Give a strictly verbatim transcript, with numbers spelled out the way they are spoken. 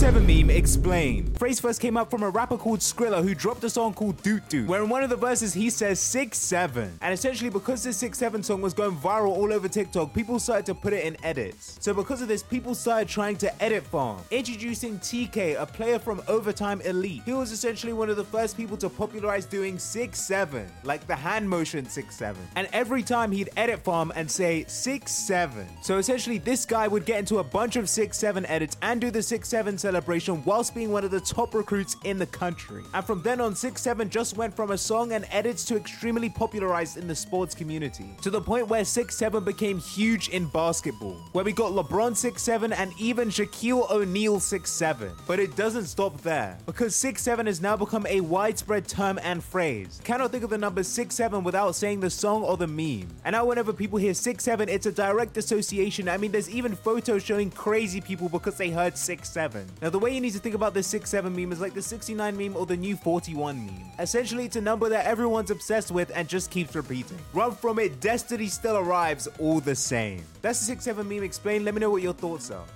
seven meme explained. Phrase first came up from a rapper called Skrilla who dropped a song called Doot Doot, where in one of the verses he says six seven. And essentially because this six seven song was going viral all over TikTok, people started to put it in edits. So because of this, people started trying to edit farm. Introducing T K, a player from Overtime Elite. He was essentially one of the first people to popularize doing six seven, like the hand motion six seven. And every time he'd edit farm and say six seven. So essentially this guy would get into a bunch of six seven edits and do the six seven celebration whilst being one of the top recruits in the country. And from then on, six seven just went from a song and edits to extremely popularized in the sports community, to the point where six seven became huge in basketball, where we got LeBron six seven and even Shaquille O'Neal six seven. But it doesn't stop there, because six seven has now become a widespread term and phrase. Cannot think of the number six seven without saying the song or the meme. And now whenever people hear six seven, it's a direct association. I mean, there's even photos showing crazy people because they heard six seven. Now the way you need to think about this six seven meme is like the sixty-nine meme or the new forty-one meme. Essentially it's a number that everyone's obsessed with and just keeps repeating. Run from it, destiny still arrives all the same. That's the six seven meme explained. Let me know what your thoughts are.